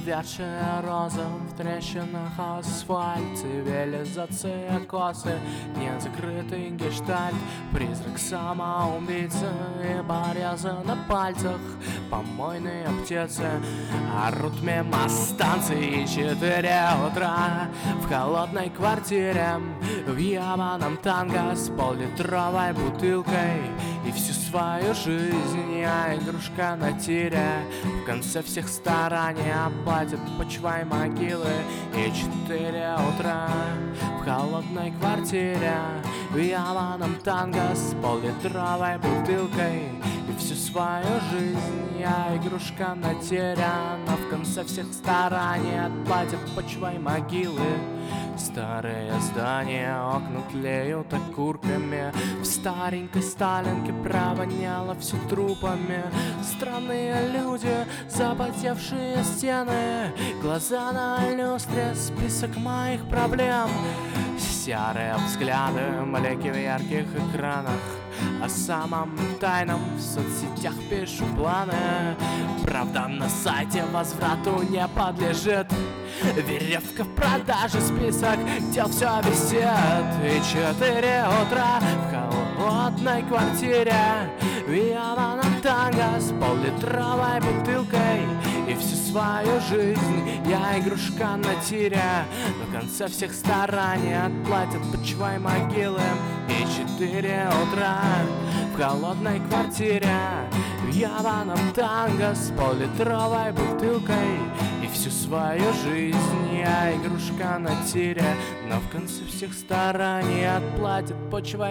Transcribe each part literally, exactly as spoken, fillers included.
Увядшая роза в трещинах асфальт, цивилизация косы, незакрытый гештальт, призрак самоубийцы и порезы на пальцах, помойные птицы орут мимо станции. Четыре утра в холодной квартире, в ябаном танго с поллитровой бутылкой. И всю свою жизнь я игрушка на тире, в конце всех стараний оплатят почва и могилы. И четыре утра в холодной квартире, в ябаном танго с поллитровой бутылкой. И всю свою жизнь я игрушка на тире, но в конце всех стараний отплатят почва и могилы. Старые здания, окна тлеют окурками, в старенькой Сталинке провоняло все трупами. Странные люди, запотевшие стены, глаза на люстре, список моих проблем. Серые взгляды, блики в ярких экранах, о самом тайном в соцсетях пишу планы. Правда, на сайте возврату не подлежит, веревка в продаже, список дел все висит. И четыре утра в холодной квартире, в ябаном танго с поллитровой бутылкой. И всю свою жизнь я игрушка на тире, но в конце всех стараний отплатят почва и могилы. И четыре утра в холодной квартире, в ябаном танго с поллитровой бутылкой. И всю свою жизнь я игрушка на тире, но в конце всех стараний отплатят почва и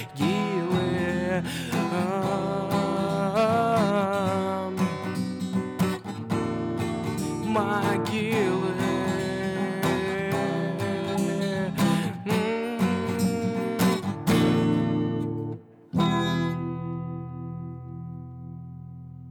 могилы. Могилы.